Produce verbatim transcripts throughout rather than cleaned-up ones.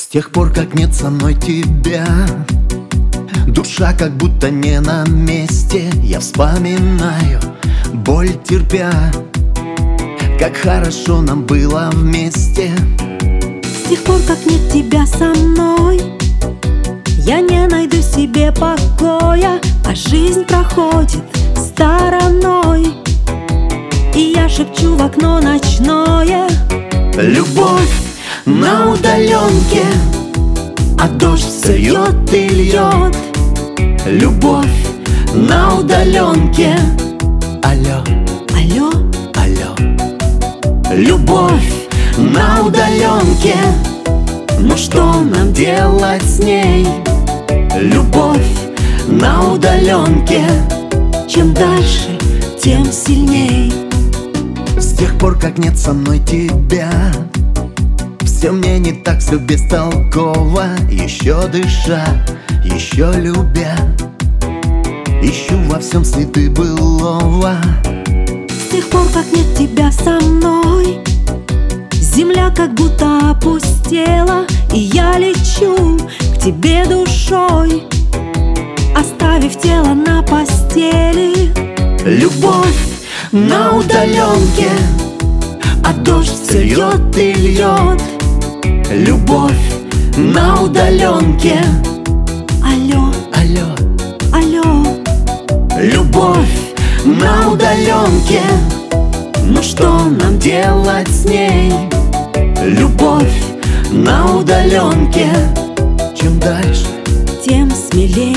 тех пор, как нет со мной тебя, душа как будто не на месте. Я вспоминаю, боль терпя, как хорошо нам было вместе. С тех пор, как нет тебя со мной, я не найду себе покоя, а жизнь проходит стороной, и я шепчу в окно ночное: любовь на удаленке, а дождь все льет и льет. Любовь на удаленке, алло, алло, алло. Любовь на удаленке, ну что нам делать с ней? Любовь на удаленке, чем дальше, тем сильней. с тех пор, как нет со мной тебя, все мне не так, все бестолково. Еще дыша, еще любя, ищу во всем следы былого. С тех пор, как нет тебя со мной, земля как будто опустела, и я лечу к тебе душой, оставив тело на постели. Любовь на удаленке, а дождь все льет и льет. Любовь на удаленке, Алло, алло. алло, Любовь на удаленке, ну что нам делать с ней? Любовь на удаленке, чем дальше, тем смелей.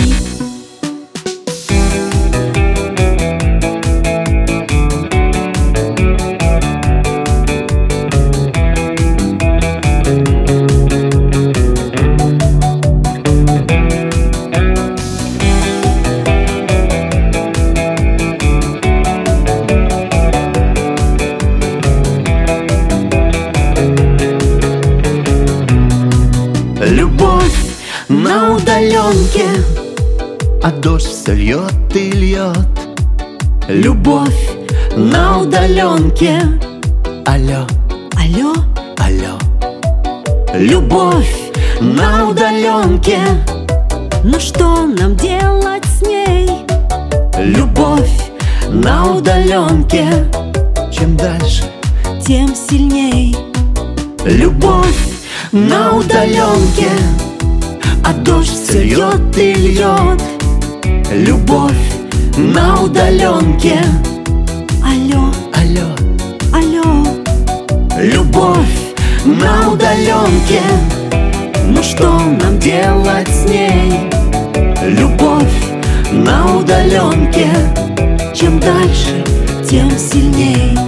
любовь на удаленке, а дождь все льет и льет. Любовь на удаленке, алло, Алло, алло. Любовь на удаленке, ну что нам делать с ней? любовь на удаленке, чем дальше, Тем сильней. любовь на удаленке, а дождь все льет и льет. Любовь на удаленке, Алло, алло. алло, Любовь на удаленке, ну что нам делать с ней? Любовь на удаленке, чем дальше, тем сильней.